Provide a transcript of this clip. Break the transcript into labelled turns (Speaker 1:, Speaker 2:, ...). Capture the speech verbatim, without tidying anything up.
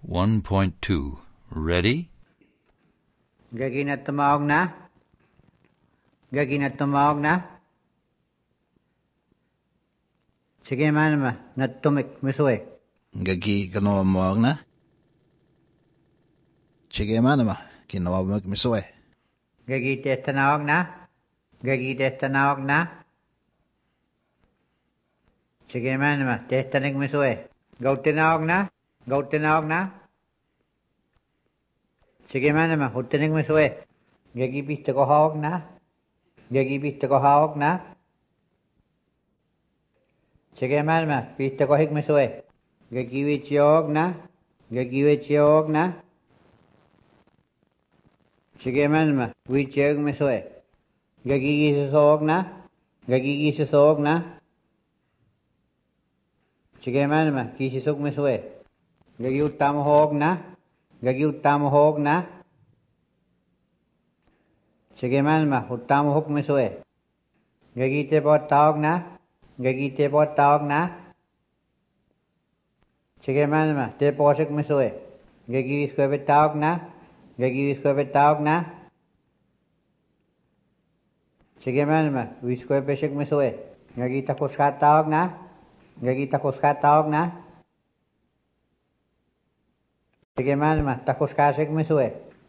Speaker 1: one point two. Ready?
Speaker 2: Gagi na tumawag na? Gagi na tumawag na? Sige man ma, natumik misue.
Speaker 3: Gagi kanawag na? Sige man ma, kinawag misue.
Speaker 2: Gagi te tanawag na? Gagi te tanawag na? Sige man ma, te tanig misue. Gaw tinawag na? Gaw tinawag na? Sige man ma, hutinig misue. Gagi biste ko hawag na? Gagi biste ko hawag na? Sige man ma, biste ko hig misue. Gagi wich yog na? Gagi wich yog na? Sige man ma, wich yog misue. Gagi gisisog na? Gagi gisisog na? Sige man ma, gisisog misue. Gagi utamo hog na? Gagi utamo hog na? Sige man ma, utamo hog misue. Gagi te po tawag na? Gagi te po tawag na? Sige man ma, te po sik misue. Gagi wiskwe tawag na? Gagi wiskwe tawag na? Sige man ma, wiskwe sik misue. Gagi takos ka tawag na? Gagi takos ka tawag na? Sige man ma, takos ka sik misue.